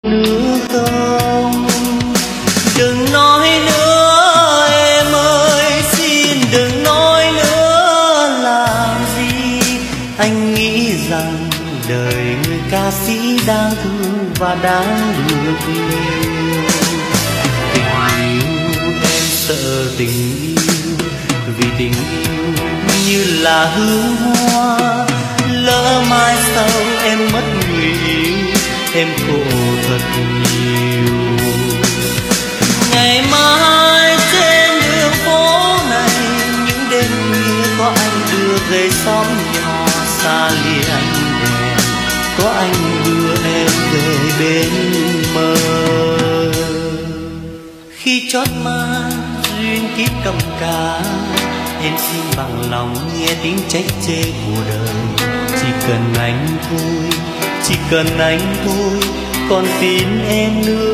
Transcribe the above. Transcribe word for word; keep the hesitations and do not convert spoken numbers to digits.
nữa không? Đừng nói nữa em ơi, xin đừng nói nữa làm gì. Anh nghĩ rằng đời người ca sĩ đang thương và đang được yêu. Tình yêu em sợ tình yêu, vì tình yêu như là hương hoa, lỡ mai sau em mất người yêu, em khổ thật nhiều. Ngày mai trên đường phố này, những đêm khuya có anh đưa về xóm nhỏ xa lìa ánh đèn, có anh đưa em về bên mơ. Khi chót mang duyên kiếp cầm cá, em xin bằng lòng nghe tiếng trách chê của đời. Chỉ cần anh thôi, chỉ cần anh thôi, còn tin em nữa.